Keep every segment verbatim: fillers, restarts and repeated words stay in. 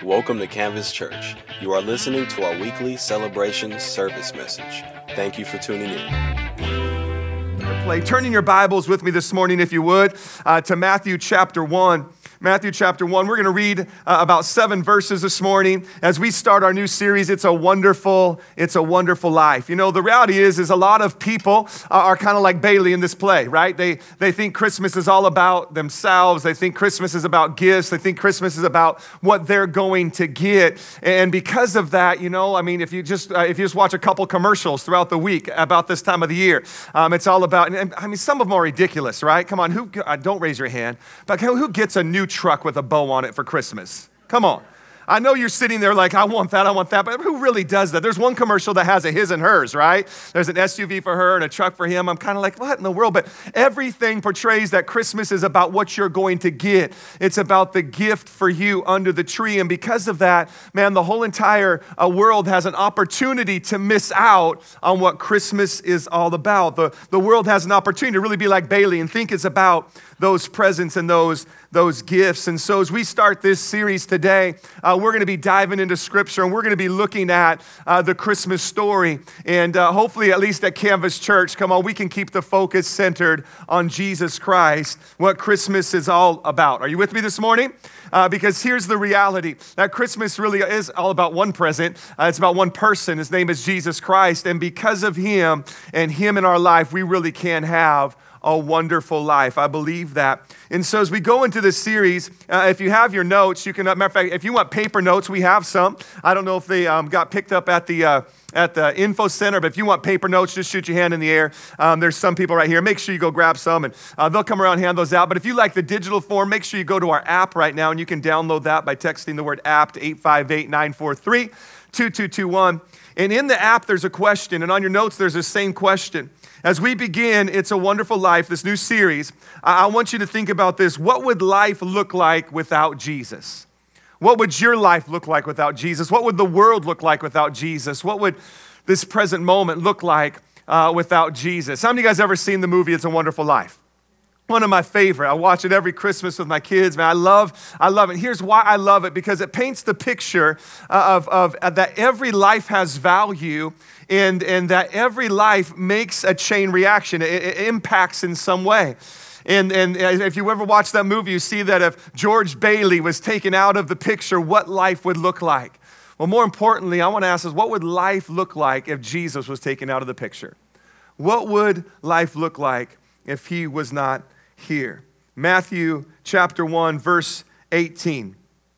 Welcome to Canvas Church. You are listening to our weekly celebration service message. Thank you for tuning in. Play. Turn in your Bibles with me this morning, if you would, uh, to Matthew chapter one. Matthew chapter one. We're going to read uh, about seven verses this morning as we start our new series. It's a wonderful, it's a wonderful life. You know, the reality is, is a lot of people uh, are kind of like Bailey in this play, right? They they think Christmas is all about themselves. They think Christmas is about gifts. They think Christmas is about what they're going to get. And because of that, you know, I mean, if you just uh, if you just watch a couple commercials throughout the week about this time of the year, um, it's all about. And, I mean, some of them are ridiculous, right? Come on, who? Uh, don't raise your hand, but who gets a new truck with a bow on it for Christmas? Come on. I know you're sitting there like, I want that, I want that, but who really does that? There's one commercial that has a his and hers, right? There's an S U V for her and a truck for him. I'm kind of like, what in the world? But everything portrays that Christmas is about what you're going to get. It's about the gift for you under the tree. And because of that, man, the whole entire uh, world has an opportunity to miss out on what Christmas is all about. The, the world has an opportunity to really be like Bailey and think it's about those presents and those those gifts. And so as we start this series today, uh, we're going to be diving into Scripture, and we're going to be looking at uh, the Christmas story. And uh, hopefully, at least at Canvas Church, come on, we can keep the focus centered on Jesus Christ, what Christmas is all about. Are you with me this morning? Uh, because here's the reality, that Christmas really is all about one present. Uh, it's about one person. His name is Jesus Christ. And because of him and him in our life, we really can have a wonderful life. I believe that. And so as we go into this series, uh, if you have your notes, you can, uh, matter of fact, if you want paper notes, we have some. I don't know if they um, got picked up at the uh, at the info center, but if you want paper notes, just shoot your hand in the air. Um, there's some people right here. Make sure you go grab some, and uh, they'll come around and hand those out. But if you like the digital form, make sure you go to our app right now, and you can download that by texting the word app to eight five eight, nine four three, two two two one. And in the app, there's a question, and on your notes, there's the same question. As we begin It's a Wonderful Life, this new series, I want you to think about this. What would life look like without Jesus? What would your life look like without Jesus? What would the world look like without Jesus? What would this present moment look like uh, without Jesus? How many of you guys ever seen the movie It's a Wonderful Life? One of my favorite. I watch it every Christmas with my kids. Man, I love, I love it. Here's why I love it, because it paints the picture of, of, of that every life has value, and, and that every life makes a chain reaction. It, it impacts in some way. And, and if you ever watch that movie, you see that if George Bailey was taken out of the picture, what life would look like. Well, more importantly, I want to ask us, what would life look like if Jesus was taken out of the picture? What would life look like if he was not here? Matthew chapter one, verse eighteen.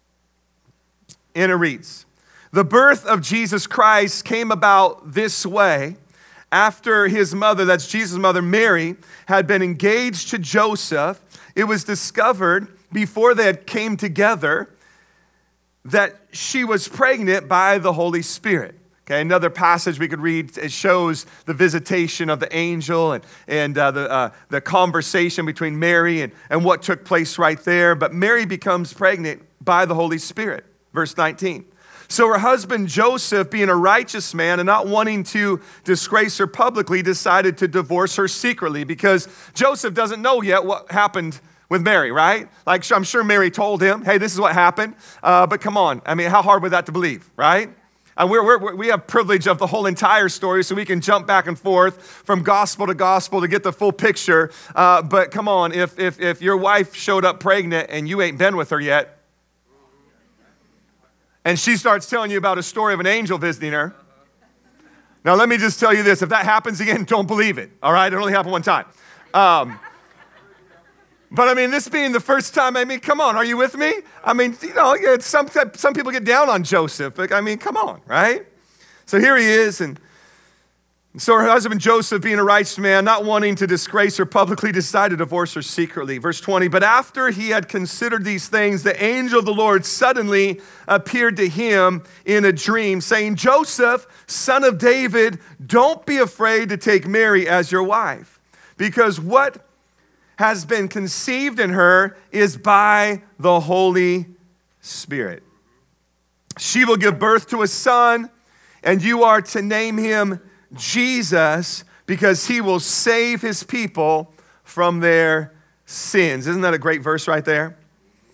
And it reads, "The birth of Jesus Christ came about this way. After his mother," that's Jesus' mother, Mary, "had been engaged to Joseph, it was discovered before they had came together that she was pregnant by the Holy Spirit." Okay, another passage we could read, it shows the visitation of the angel and, and uh, the, uh, the conversation between Mary and, and what took place right there. But Mary becomes pregnant by the Holy Spirit. Verse nineteen. "So her husband Joseph, being a righteous man and not wanting to disgrace her publicly, decided to divorce her secretly," because Joseph doesn't know yet what happened with Mary, right? Like, I'm sure Mary told him, hey, this is what happened. Uh, but come on, I mean, how hard was that to believe, right? And we're, we're, we have privilege of the whole entire story, so we can jump back and forth from gospel to gospel to get the full picture. Uh, but come on, if, if, if your wife showed up pregnant and you ain't been with her yet, and she starts telling you about a story of an angel visiting her. Now, let me just tell you this. If that happens again, don't believe it, all right? It only happened one time. Um, But I mean, this being the first time, I mean, come on, are you with me? I mean, you know, some, some people get down on Joseph, but I mean, come on, right? So here he is, and so her husband Joseph, being a righteous man, not wanting to disgrace her publicly, decided to divorce her secretly. Verse twenty, "But after he had considered these things, the angel of the Lord suddenly appeared to him in a dream, saying, 'Joseph, son of David, don't be afraid to take Mary as your wife, because what has been conceived in her is by the Holy Spirit. She will give birth to a son, and you are to name him Jesus, because he will save his people from their sins.'" Isn't that a great verse right there?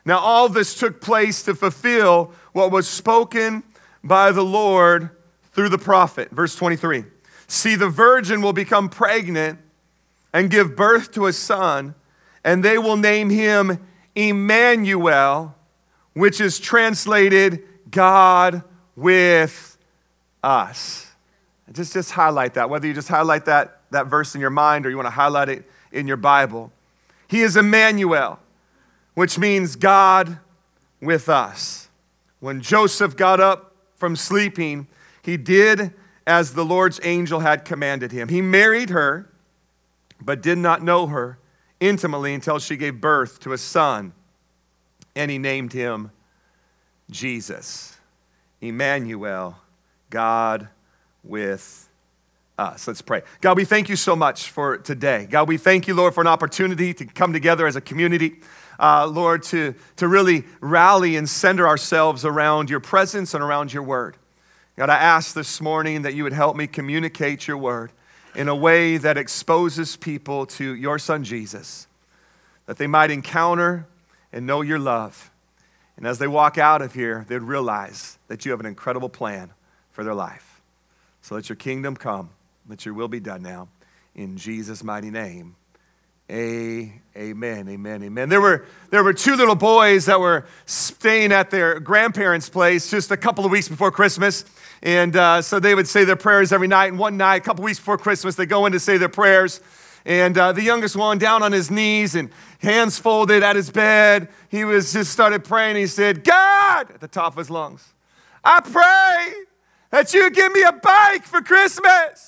Now all this took place to fulfill what was spoken by the Lord through the prophet. Verse twenty-three. See, the virgin will become pregnant and give birth to a son, and they will name him Emmanuel, which is translated God with us. And just, just highlight that, whether you just highlight that, that verse in your mind or you want to highlight it in your Bible. He is Emmanuel, which means God with us. When Joseph got up from sleeping, he did as the Lord's angel had commanded him. He married her, but did not know her intimately until she gave birth to a son, and he named him Jesus. Emmanuel, God with us. Let's pray. God, we thank you so much for today. God, we thank you, Lord, for an opportunity to come together as a community. Uh, Lord, to, to really rally and center ourselves around your presence and around your word. God, I ask this morning that you would help me communicate your word in a way that exposes people to your son Jesus, that they might encounter and know your love. And as they walk out of here, they'd realize that you have an incredible plan for their life. So let your kingdom come, let your will be done now. In Jesus' mighty name. Amen, amen, amen. There were, there were two little boys that were staying at their grandparents' place just a couple of weeks before Christmas. And uh, so they would say their prayers every night. And one night, a couple weeks before Christmas, they go in to say their prayers. And uh, the youngest one down on his knees and hands folded at his bed, he was just started praying. He said, God, at the top of his lungs, I pray that you give me a bike for Christmas.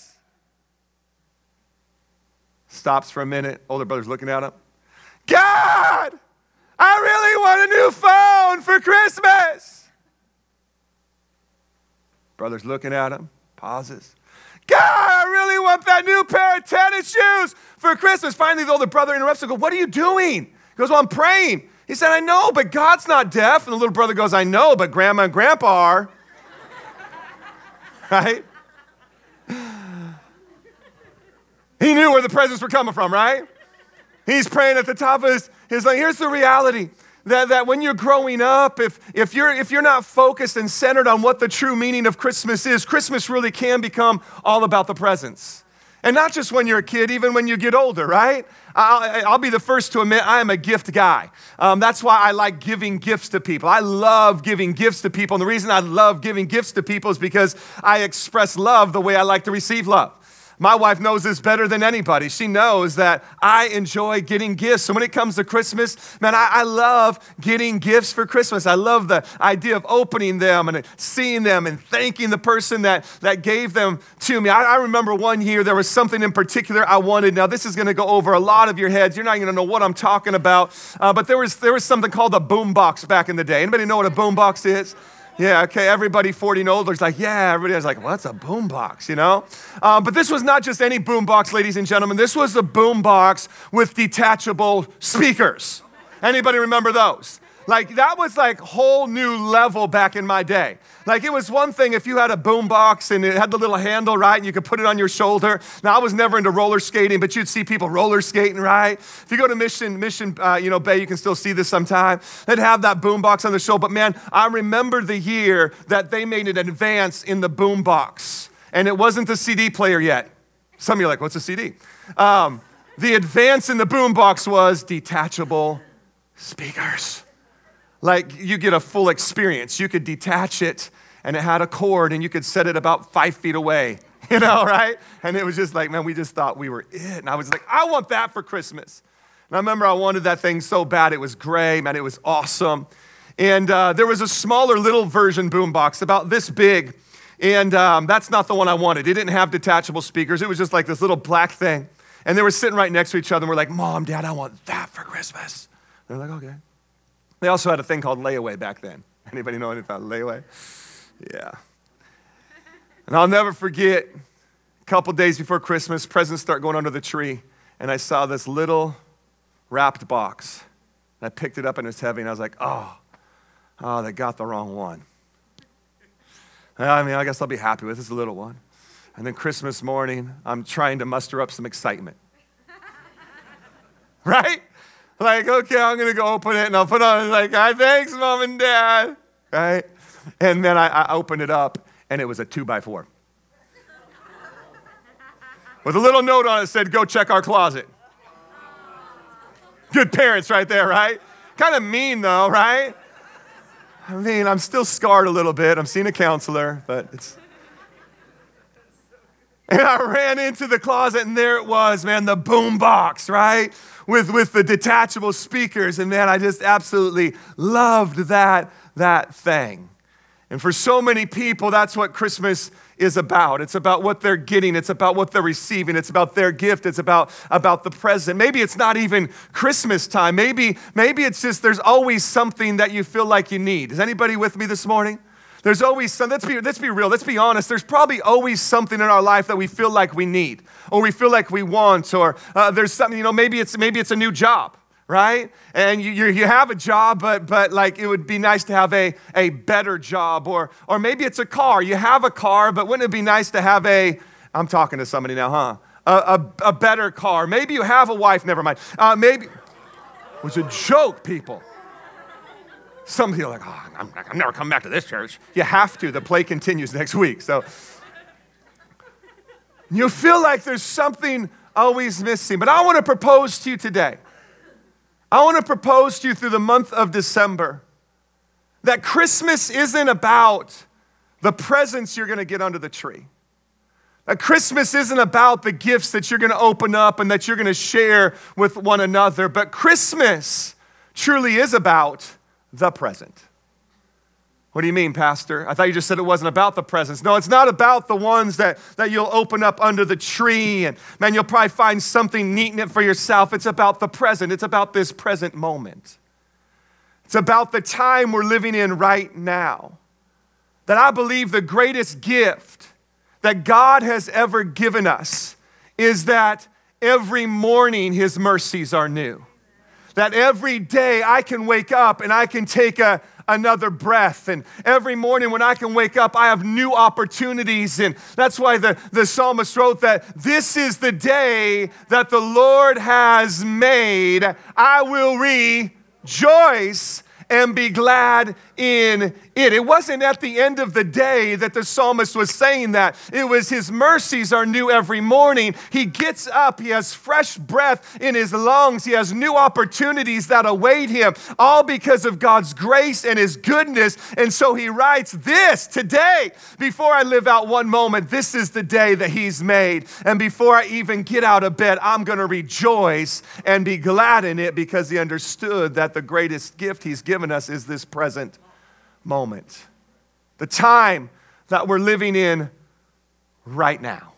Stops for a minute. Older brother's looking at him. God, I really want a new phone for Christmas. Brother's looking at him. Pauses. God, I really want that new pair of tennis shoes for Christmas. Finally, the older brother interrupts and goes, what are you doing? He goes, well, I'm praying. He said, I know, but God's not deaf. And the little brother goes, I know, but Grandma and Grandpa are. Right? He knew where the presents were coming from, right? He's praying at the top of his, his like, here's the reality, that, that when you're growing up, if, if, you're, if you're not focused and centered on what the true meaning of Christmas is, Christmas really can become all about the presents. And not just when you're a kid, even when you get older, right? I'll, I'll be the first to admit I am a gift guy. Um, that's why I like giving gifts to people. I love giving gifts to people. And the reason I love giving gifts to people is because I express love the way I like to receive love. My wife knows this better than anybody. She knows that I enjoy getting gifts. So when it comes to Christmas, man, I, I love getting gifts for Christmas. I love the idea of opening them and seeing them and thanking the person that, that gave them to me. I, I remember one year there was something in particular I wanted. Now, this is going to go over a lot of your heads. You're not going to know what I'm talking about. Uh, but there was, there was something called a boombox back in the day. Anybody know what a boombox is? Yeah, okay, everybody forty and older is like, yeah, everybody was like, what's a boombox, you know? Um, but this was not just any boombox, ladies and gentlemen. This was a boombox with detachable speakers. Anybody remember those? Like, that was like whole new level back in my day. Like, it was one thing if you had a boombox and it had the little handle, right, and you could put it on your shoulder. Now, I was never into roller skating, but you'd see people roller skating, right? If you go to Mission, Mission, uh, you know, Bay, you can still see this sometime. They'd have that boombox on the show. But man, I remember the year that they made an advance in the boombox, and it wasn't the C D player yet. Some of you are like, what's a C D? Um, the advance in the boombox was detachable speakers. Like, you get a full experience. You could detach it, and it had a cord, and you could set it about five feet away, you know, right? And it was just like, man, we just thought we were it. And I was like, I want that for Christmas. And I remember I wanted that thing so bad. It was gray, man, it was awesome. And uh, there was a smaller little version boombox, about this big, and um, that's not the one I wanted. It didn't have detachable speakers. It was just like this little black thing. And they were sitting right next to each other, and we're like, Mom, Dad, I want that for Christmas. And they're like, okay. They also had a thing called layaway back then. Anybody know anything about layaway? Yeah. And I'll never forget, a couple days before Christmas, presents start going under the tree, and I saw this little wrapped box. And I picked it up, and it was heavy, and I was like, oh, oh, they got the wrong one. I mean, I guess I'll be happy with this little one. And then Christmas morning, I'm trying to muster up some excitement. Right? Like, okay, I'm going to go open it, and I'll put on, like, "Hi, thanks, Mom and Dad," right? And then I, I opened it up, and it was a two by four. With a little note on it that said, "Go check our closet." Good parents right there, right? Kind of mean, though, right? I mean, I'm still scarred a little bit. I'm seeing a counselor, but it's... And I ran into the closet, and there it was, man, the boom box, right? With, with the detachable speakers. And man, I just absolutely loved that, that thing. And for so many people, that's what Christmas is about. It's about what they're getting. It's about what they're receiving. It's about their gift. It's about, about the present. Maybe it's not even Christmas time. Maybe, maybe it's just there's always something that you feel like you need. Is anybody with me this morning? There's always some, let's be, let's be real, let's be honest. There's probably always something in our life that we feel like we need, or we feel like we want, or uh, there's something, you know, maybe it's maybe it's a new job, right? And you you you have a job, but but like it would be nice to have a, a better job, or or maybe it's a car. You have a car, but wouldn't it be nice to have a, I'm talking to somebody now, huh? A, a, a better car. Maybe you have a wife, never mind. Uh, maybe, it was a joke, people. Some people are like, "Oh, I'm, I'm never coming back to this church." You have to. The play continues next week. So you feel like there's something always missing. But I want to propose to you today. I want to propose to you through the month of December that Christmas isn't about the presents you're going to get under the tree. That Christmas isn't about the gifts that you're going to open up and that you're going to share with one another. But Christmas truly is about the present. What do you mean, Pastor? I thought you just said it wasn't about the presents. No, it's not about the ones that, that you'll open up under the tree and, man, you'll probably find something neat in it for yourself. It's about the present. It's about this present moment. It's about the time we're living in right now. That I believe the greatest gift that God has ever given us is that every morning His mercies are new. That every day I can wake up and I can take a, another breath. And every morning when I can wake up, I have new opportunities. And that's why the, the psalmist wrote that this is the day that the Lord has made. I will rejoice and be glad in it. It wasn't at the end of the day that the psalmist was saying that. It was His mercies are new every morning. He gets up. He has fresh breath in his lungs. He has new opportunities that await him, all because of God's grace and His goodness. And so he writes this today, before I live out one moment, this is the day that He's made. And before I even get out of bed, I'm going to rejoice and be glad in it, because he understood that the greatest gift He's given us is this present moment. The time that we're living in right now.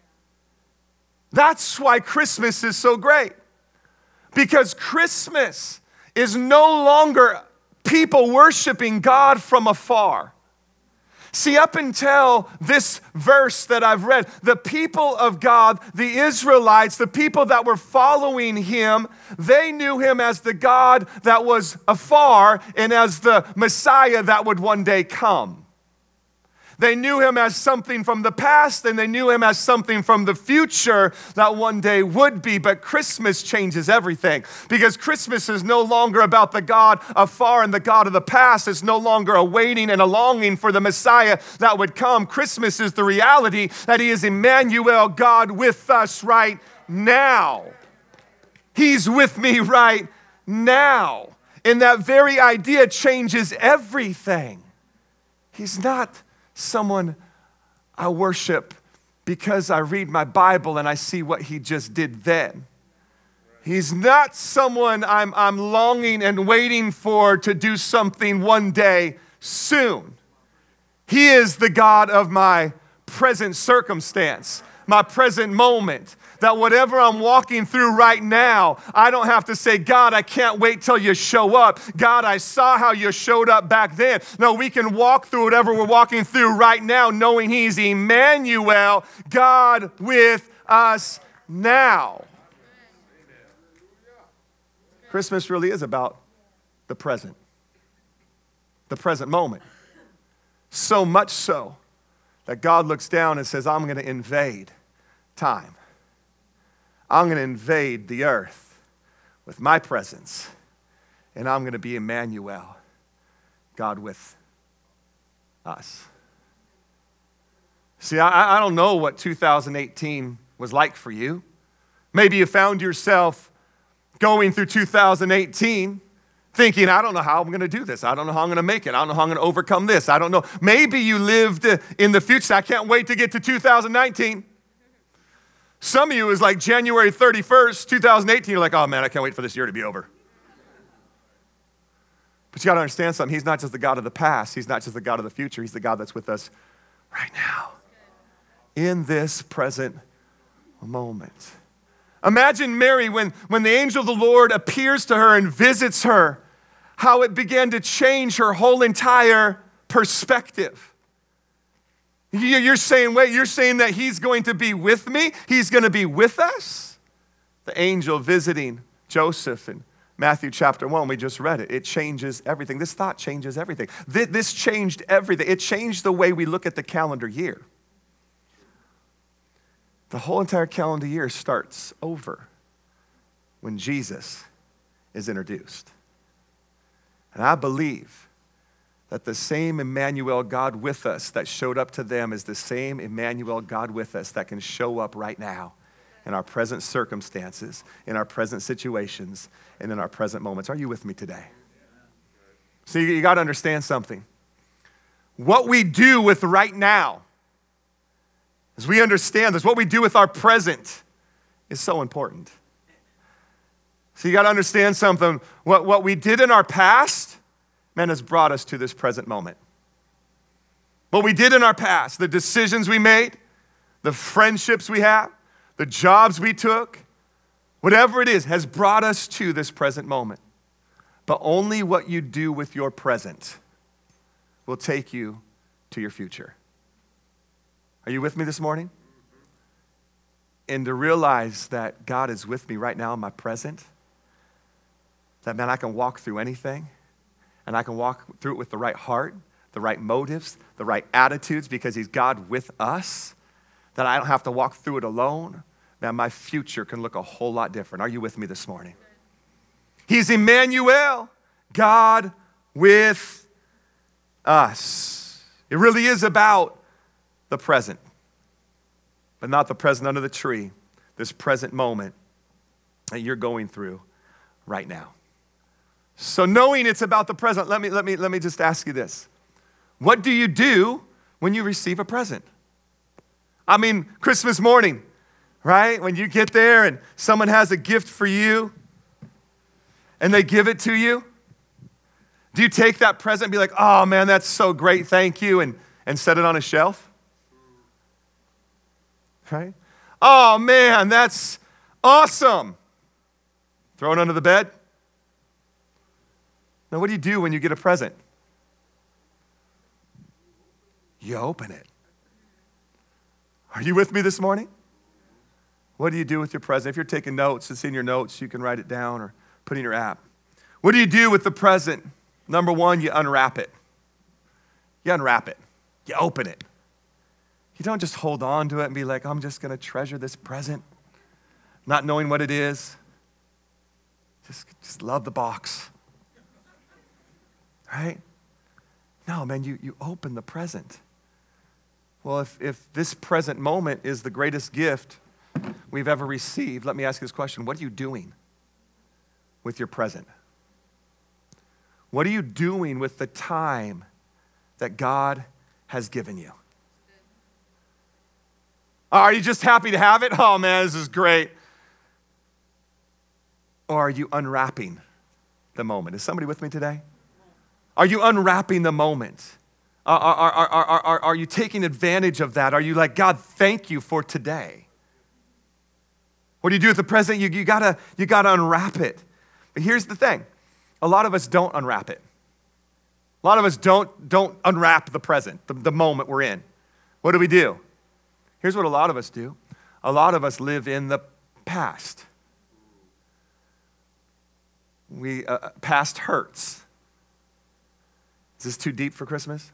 That's why Christmas is so great. Because Christmas is no longer people worshiping God from afar. See, up until this verse that I've read, the people of God, the Israelites, the people that were following Him, they knew Him as the God that was afar and as the Messiah that would one day come. They knew Him as something from the past, and they knew Him as something from the future that one day would be. But Christmas changes everything, because Christmas is no longer about the God afar and the God of the past. It's no longer a waiting and a longing for the Messiah that would come. Christmas is the reality that He is Emmanuel, God with us right now. He's with me right now. And that very idea changes everything. He's not someone I worship because I read my Bible and I see what He just did then. He's not someone I'm, I'm longing and waiting for to do something one day soon. He is the God of my present circumstance, my present moment. That whatever I'm walking through right now, I don't have to say, God, I can't wait till you show up. God, I saw how you showed up back then. No, we can walk through whatever we're walking through right now, knowing He's Emmanuel, God with us now. Christmas really is about the present, the present moment. So much so that God looks down and says, I'm going to invade time. I'm going to invade the earth with my presence, and I'm going to be Emmanuel, God with us. See, I, I don't know what two thousand eighteen was like for you. Maybe you found yourself going through two thousand eighteen thinking, I don't know how I'm going to do this. I don't know how I'm going to make it. I don't know how I'm going to overcome this. I don't know. Maybe you lived in the future. I can't wait to get to two thousand nineteen. Some of you is like January thirty-first, two thousand eighteen. You're like, oh man, I can't wait for this year to be over. But you got to understand something. He's not just the God of the past. He's not just the God of the future. He's the God that's with us right now, in this present moment. Imagine Mary when, when the angel of the Lord appears to her and visits her, how it began to change her whole entire perspective. You're saying, wait, you're saying that he's going to be with me? He's going to be with us? The angel visiting Joseph in Matthew chapter one, we just read it. It changes everything. This thought changes everything. This changed everything. It changed the way we look at the calendar year. The whole entire calendar year starts over when Jesus is introduced. And I believe that the same Emmanuel God with us that showed up to them is the same Emmanuel God with us that can show up right now in our present circumstances, in our present situations, and in our present moments. Are you with me today? So you, you got to understand something. What we do with right now, as we understand this, what we do with our present is so important. So you got to understand something. What, what we did in our past, man, has brought us to this present moment. What we did in our past, the decisions we made, the friendships we have, the jobs we took, whatever it is, has brought us to this present moment. But only what you do with your present will take you to your future. Are you with me this morning? And to realize that God is with me right now in my present, that, man, I can walk through anything, and I can walk through it with the right heart, the right motives, the right attitudes, because he's God with us, that I don't have to walk through it alone. Man, my future can look a whole lot different. Are you with me this morning? He's Emmanuel, God with us. It really is about the present, but not the present under the tree, this present moment that you're going through right now. So knowing it's about the present, let me, let me, let me just ask you this. What do you do when you receive a present? I mean, Christmas morning, right? When you get there and someone has a gift for you and they give it to you, do you take that present and be like, oh man, that's so great, thank you, and, and set it on a shelf? Right? Oh man, that's awesome. Throw it under the bed? Now, what do you do when you get a present? You open it. Are you with me this morning? What do you do with your present? If you're taking notes, it's in your notes. You can write it down or put it in your app. What do you do with the present? Number one, you unwrap it. You unwrap it. You open it. You don't just hold on to it and be like, I'm just going to treasure this present, not knowing what it is. Just, just love the box. Right? No, man, you, you open the present. Well, if, if this present moment is the greatest gift we've ever received, let me ask you this question. What are you doing with your present? What are you doing with the time that God has given you? Are you just happy to have it? Oh man, this is great. Or are you unwrapping the moment? Is somebody with me today? Are you unwrapping the moment? Are, are, are, are, are, are you taking advantage of that? Are you like, God, thank you for today? What do you do with the present? You, you, gotta, you gotta unwrap it. But here's the thing. A lot of us don't unwrap it. A lot of us don't, don't unwrap the present, the, the moment we're in. What do we do? Here's what a lot of us do. A lot of us live in the past. We uh, past hurts. Is this too deep for Christmas?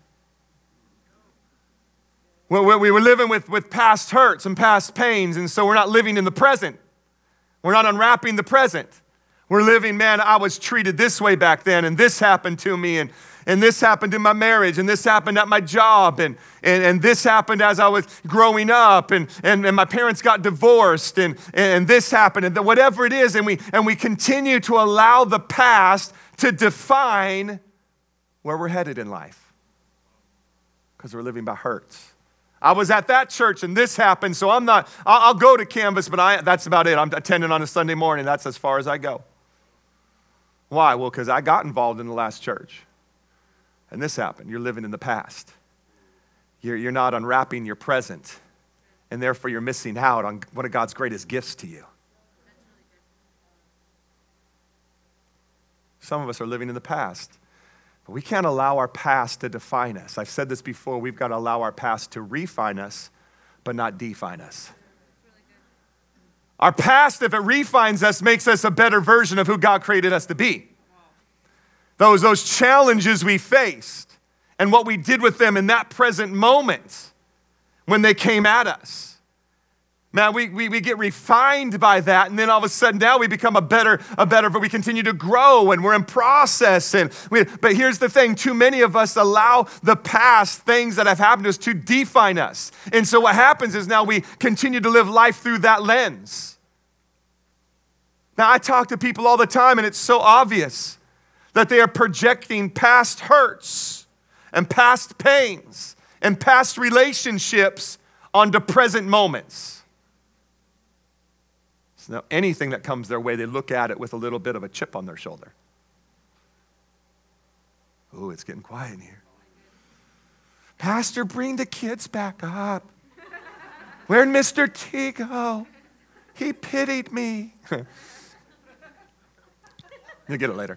Well, we were living with, with past hurts and past pains, and so we're not living in the present. We're not unwrapping the present. We're living, man, I was treated this way back then, and this happened to me, and, and this happened in my marriage, and this happened at my job, and, and, and this happened as I was growing up, and, and, and my parents got divorced, and, and this happened, and whatever it is, and we, and we continue to allow the past to define where we're headed in life because we're living by hurts. I was at that church and this happened, so I'm not, I'll, I'll go to Canvas, but I, that's about it. I'm attending on a Sunday morning. That's as far as I go. Why? Well, because I got involved in the last church. And this happened. You're living in the past. You're, you're not unwrapping your present. And therefore, you're missing out on one of God's greatest gifts to you. Some of us are living in the past. But we can't allow our past to define us. I've said this before. We've got to allow our past to refine us, but not define us. Our past, if it refines us, makes us a better version of who God created us to be. Those, those challenges we faced and what we did with them in that present moment when they came at us. Man, we, we, we get refined by that, and then all of a sudden now we become a better, a better, but we continue to grow, and we're in process. And we, but here's the thing, too many of us allow the past things that have happened to us to define us. And so what happens is now we continue to live life through that lens. Now, I talk to people all the time, and it's so obvious that they are projecting past hurts and past pains and past relationships onto present moments. So now anything that comes their way, they look at it with a little bit of a chip on their shoulder. Oh, it's getting quiet in here. Pastor, bring the kids back up. Where'd Mister T go? He pitied me. You'll get it later.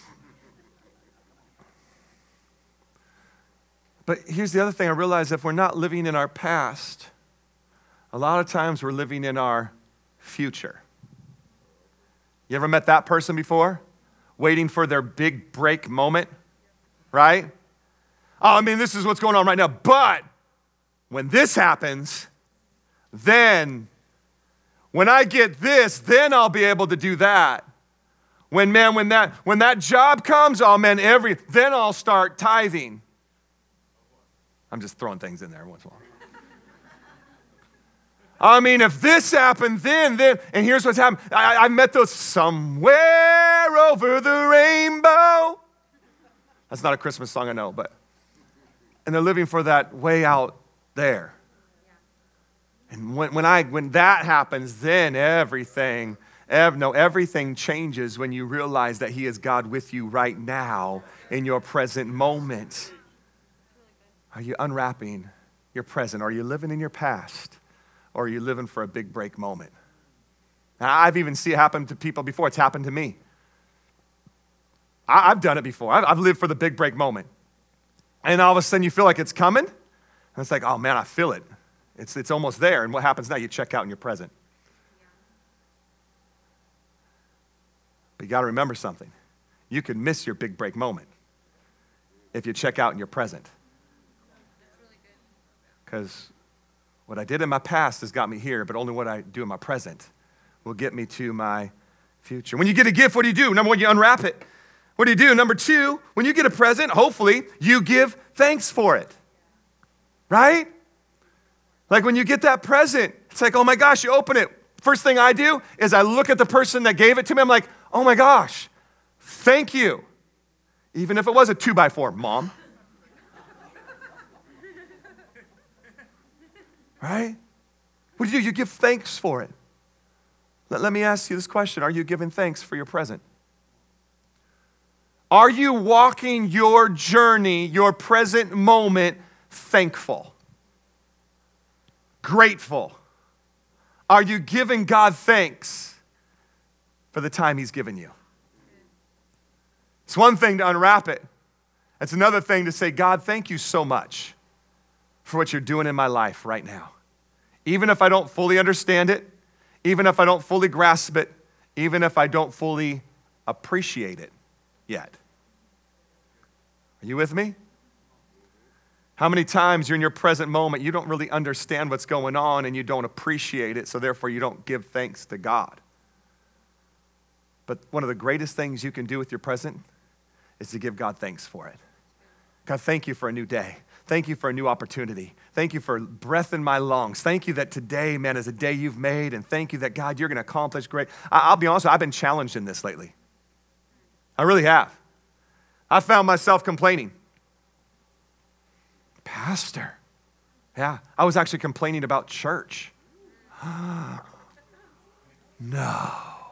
But here's the other thing I realize, if we're not living in our past, a lot of times we're living in our future. You ever met that person before? Waiting for their big break moment, right? Oh, I mean, this is what's going on right now. But when this happens, then when I get this, then I'll be able to do that. When, man, when that, when that job comes, oh, man, every, then I'll start tithing. I'm just throwing things in there once in a while. I mean, if this happened, then, then, and here's what's happened. I, I met those somewhere over the rainbow. That's not a Christmas song, I know, but, and they're living for that way out there. And when, when I, when that happens, then everything, ev, no, everything changes when you realize that He is God with you right now in your present moment. Are you unwrapping your present? Are you living in your past? Or are you living for a big break moment? Now, I've even seen it happen to people before. It's happened to me. I, I've done it before. I've, I've lived for the big break moment. And all of a sudden you feel like it's coming. And it's like, oh man, I feel it. It's, it's almost there. And what happens now? You check out in your present. But you got to remember something. You can miss your big break moment if you check out in your present. Because what I did in my past has got me here, but only what I do in my present will get me to my future. When you get a gift, what do you do? Number one, you unwrap it. What do you do? Number two, when you get a present, hopefully, you give thanks for it. Right? Like when you get that present, it's like, oh my gosh, you open it. First thing I do is I look at the person that gave it to me. I'm like, oh my gosh, thank you. Even if it was a two by four, Mom. Right? What do you do? You give thanks for it. Let, let me ask you this question. Are you giving thanks for your present? Are you walking your journey, your present moment, thankful? Grateful? Are you giving God thanks for the time He's given you? It's one thing to unwrap it. It's another thing to say, God, thank you so much for what you're doing in my life right now. Even if I don't fully understand it, even if I don't fully grasp it, even if I don't fully appreciate it yet. Are you with me? How many times you're in your present moment, you don't really understand what's going on and you don't appreciate it, so therefore you don't give thanks to God? But one of the greatest things you can do with your present is to give God thanks for it. God, thank you for a new day. Thank you for a new opportunity. Thank you for breath in my lungs. Thank you that today, man, is a day you've made. And thank you that, God, you're going to accomplish great. I- I'll be honest with you, I've been challenged in this lately. I really have. I found myself complaining. Pastor. Yeah, I was actually complaining about church. No.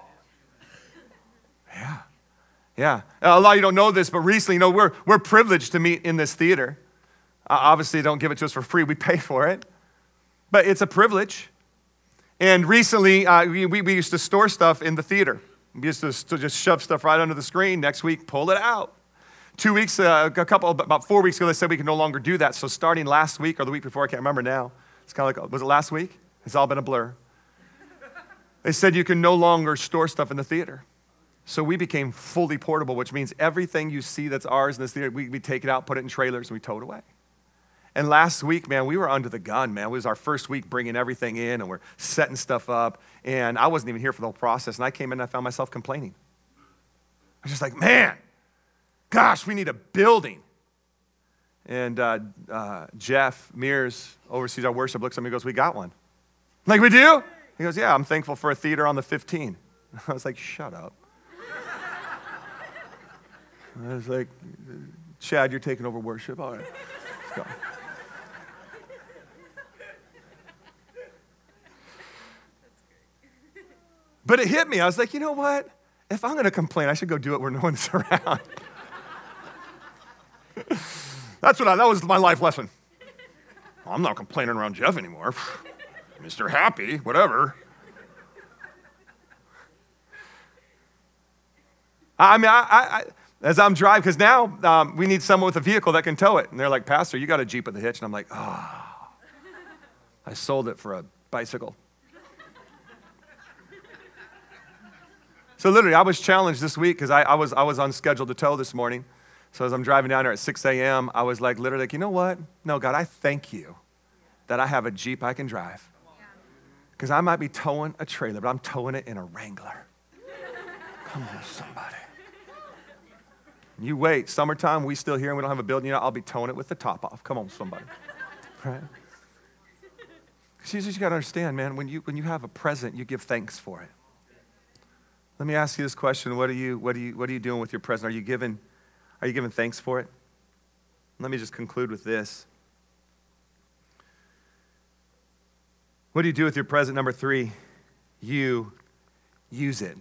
Yeah. Yeah. A lot of you don't know this, but recently, you know, we're, we're privileged to meet in this theater. Uh, obviously, they don't give it to us for free. We pay for it. But it's a privilege. And recently, uh, we, we used to store stuff in the theater. We used to, to just shove stuff right under the screen. Next week, pull it out. Two weeks, uh, a couple, about four weeks ago, they said we can no longer do that. So starting last week or the week before, I can't remember now. It's kind of like, was it last week? It's all been a blur. They said you can no longer store stuff in the theater. So we became fully portable, which means everything you see that's ours in this theater, we, we take it out, put it in trailers, and we tow it away. And last week, man, we were under the gun, man. It was our first week bringing everything in, and we're setting stuff up. And I wasn't even here for the whole process. And I came in and I found myself complaining. I was just like, man, gosh, we need a building. And uh, uh, Jeff Mears oversees our worship, looks at me and goes, we got one. I'm like, we do? He goes, yeah, I'm thankful for a theater on the fifteen. I was like, shut up. I was like, Chad, you're taking over worship. All right, let's go. But it hit me. I was like, you know what? If I'm going to complain, I should go do it where no one's around. That's what I, that was my life lesson. I'm not complaining around Jeff anymore. Mister Happy, whatever. I mean, I, I, as I'm driving, because now um, we need someone with a vehicle that can tow it. And they're like, Pastor, you got a Jeep with a hitch. And I'm like, oh, I sold it for a bicycle. So literally, I was challenged this week because I, I, was, I was on schedule to tow this morning. So as I'm driving down there at six a.m., I was like, literally, like, you know what? No, God, I thank you that I have a Jeep I can drive. Because I might be towing a trailer, but I'm towing it in a Wrangler. Come on, somebody. You wait. Summertime, we still here and we don't have a building yet. I'll be towing it with the top off. Come on, somebody. Right? Because you just got to understand, man, when you, when you have a present, you give thanks for it. Let me ask you this question. What are you, what are you, what are you doing with your present? Are you giving, are you giving thanks for it? Let me just conclude with this. What do you do with your present? Number three, you use it.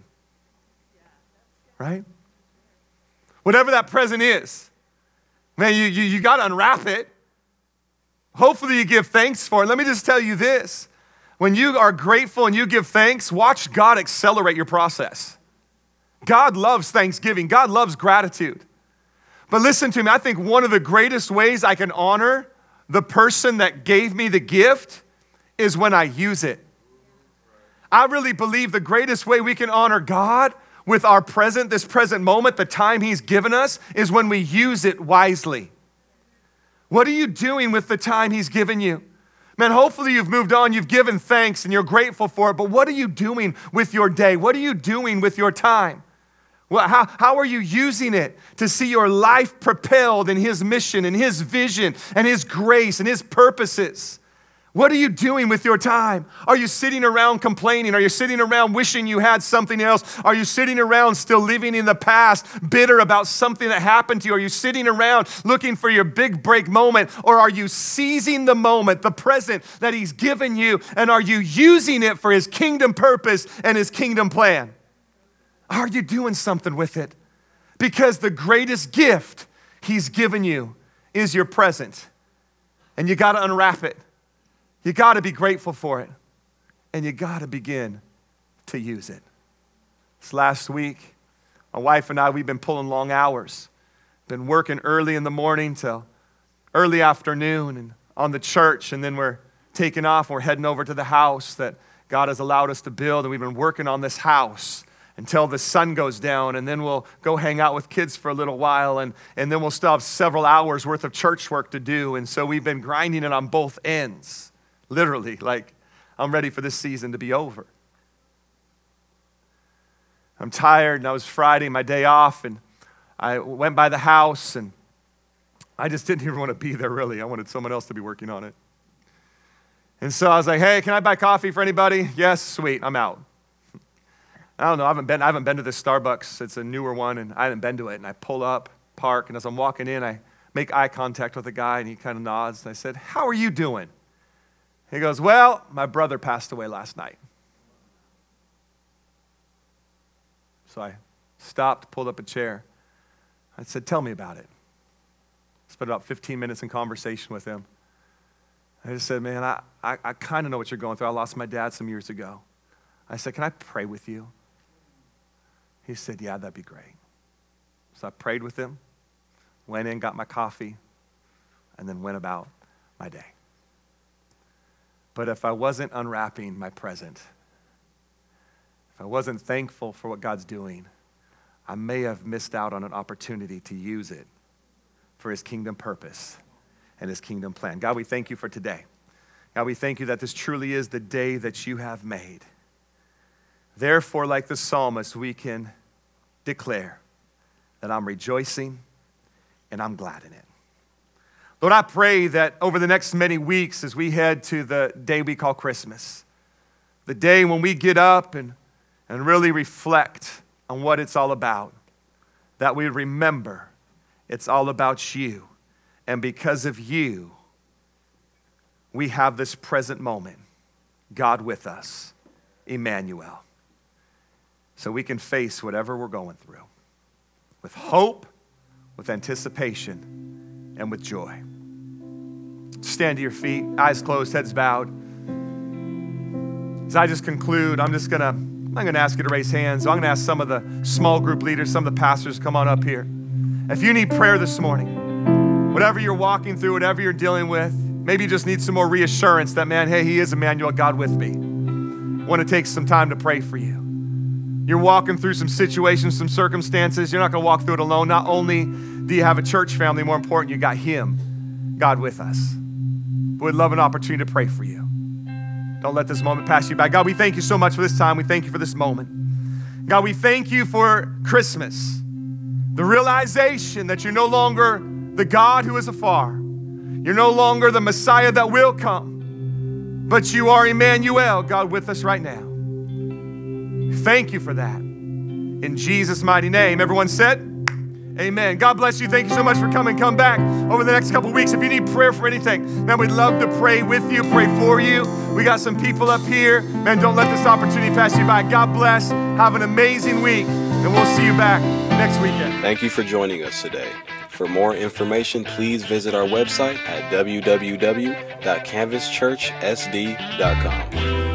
Right? Whatever that present is, man, you, you, you got to unwrap it. Hopefully you give thanks for it. Let me just tell you this. When you are grateful and you give thanks, watch God accelerate your process. God loves thanksgiving. God loves gratitude. But listen to me, I think one of the greatest ways I can honor the person that gave me the gift is when I use it. I really believe the greatest way we can honor God with our present, this present moment, the time He's given us, is when we use it wisely. What are you doing with the time He's given you? Man, hopefully you've moved on, you've given thanks, and you're grateful for it, but what are you doing with your day? What are you doing with your time? Well, how, how are you using it to see your life propelled in His mission and His vision and His grace and His purposes? What are you doing with your time? Are you sitting around complaining? Are you sitting around wishing you had something else? Are you sitting around still living in the past, bitter about something that happened to you? Are you sitting around looking for your big break moment? Or are you seizing the moment, the present that He's given you, and are you using it for His kingdom purpose and His kingdom plan? Are you doing something with it? Because the greatest gift He's given you is your present, and you got to unwrap it. You got to be grateful for it, and you got to begin to use it. This last week, my wife and I, we've been pulling long hours, been working early in the morning till early afternoon and on the church, and then we're taking off and we're heading over to the house that God has allowed us to build, and we've been working on this house until the sun goes down, and then we'll go hang out with kids for a little while, and, and then we'll still have several hours worth of church work to do, and so we've been grinding it on both ends. Literally, like, I'm ready for this season to be over. I'm tired, and that was Friday, my day off, and I went by the house, and I just didn't even want to be there, really. I wanted someone else to be working on it. And so I was like, hey, can I buy coffee for anybody? Yes, sweet, I'm out. I don't know, I haven't been, I haven't been to this Starbucks. It's a newer one, and I haven't been to it. And I pull up, park, and as I'm walking in, I make eye contact with the guy, and he kind of nods. And I said, how are you doing? He goes, well, my brother passed away last night. So I stopped, pulled up a chair. I said, tell me about it. Spent about fifteen minutes in conversation with him. I just said, man, I, I, I kind of know what you're going through. I lost my dad some years ago. I said, can I pray with you? He said, yeah, that'd be great. So I prayed with him, went in, got my coffee, and then went about my day. But if I wasn't unwrapping my present, if I wasn't thankful for what God's doing, I may have missed out on an opportunity to use it for his kingdom purpose and his kingdom plan. God, we thank you for today. God, we thank you that this truly is the day that you have made. Therefore, like the psalmist, we can declare that I'm rejoicing and I'm glad in it. Lord, I pray that over the next many weeks as we head to the day we call Christmas, the day when we get up and and really reflect on what it's all about, that we remember it's all about you. And because of you, we have this present moment, God with us, Emmanuel. So we can face whatever we're going through with hope, with anticipation, and with joy. Stand to your feet, eyes closed, heads bowed. As I just conclude, I'm just gonna I'm going to ask you to raise hands. I'm going to ask some of the small group leaders, some of the pastors, come on up here. If you need prayer this morning, whatever you're walking through, whatever you're dealing with, maybe you just need some more reassurance that, man, hey, he is Emmanuel, God with me. I want to take some time to pray for you. You're walking through some situations, some circumstances. You're not going to walk through it alone. Not only do you have a church family, more important, you got him, God with us. We'd love an opportunity to pray for you. Don't let this moment pass you by. God, we thank you so much for this time. We thank you for this moment. God, we thank you for Christmas. The realization that you're no longer the God who is afar. You're no longer the Messiah that will come, but you are Emmanuel, God with us right now. Thank you for that. In Jesus' mighty name. Everyone said, amen. God bless you. Thank you so much for coming. Come back over the next couple weeks. If you need prayer for anything, man, we'd love to pray with you, pray for you. We got some people up here. Man, don't let this opportunity pass you by. God bless. Have an amazing week, and we'll see you back next weekend. Thank you for joining us today. For more information, please visit our website at w w w dot canvas church s d dot com.